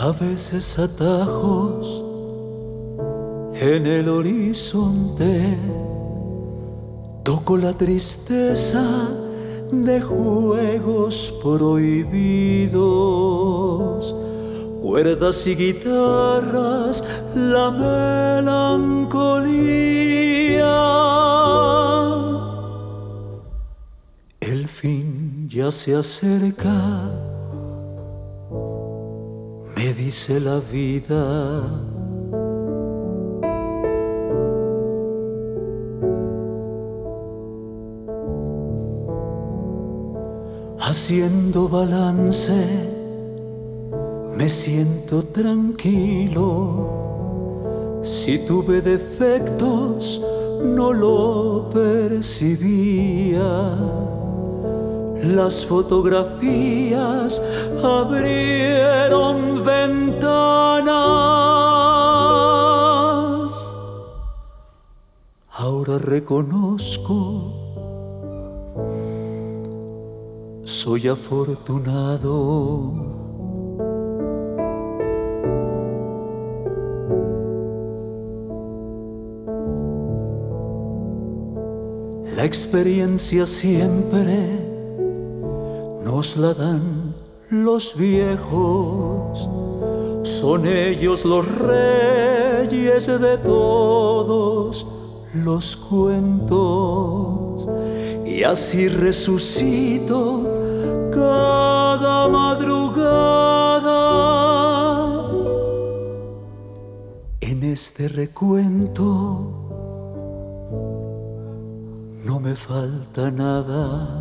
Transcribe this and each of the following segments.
A veces atajos en el horizonte, toco la tristeza de juegos prohibidos, cuerdas y guitarras, la melancolía. El fin ya se acerca, me dice la vida. Haciendo balance, me siento tranquilo. Si tuve defectos, no lo percibía. Las fotografías abrieron ventanas. Ahora reconozco, soy afortunado. La experiencia siempre nos la dan los viejos, son ellos los reyes de todos los cuentos, y así resucito cada madrugada. En este recuento no me falta nada.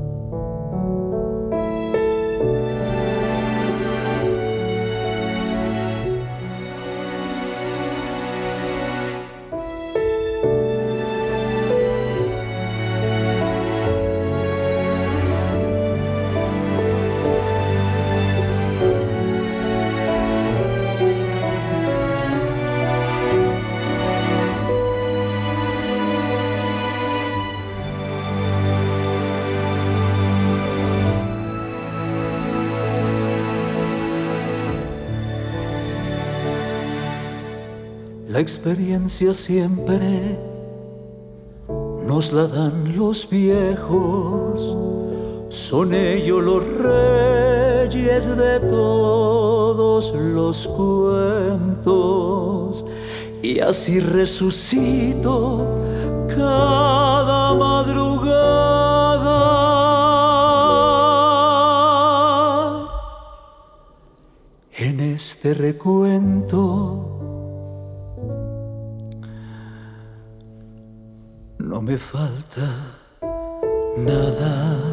La experiencia siempre nos la dan los viejos, son ellos los reyes de todos los cuentos, y así resucito cada madrugada. En este recuento no me falta nada.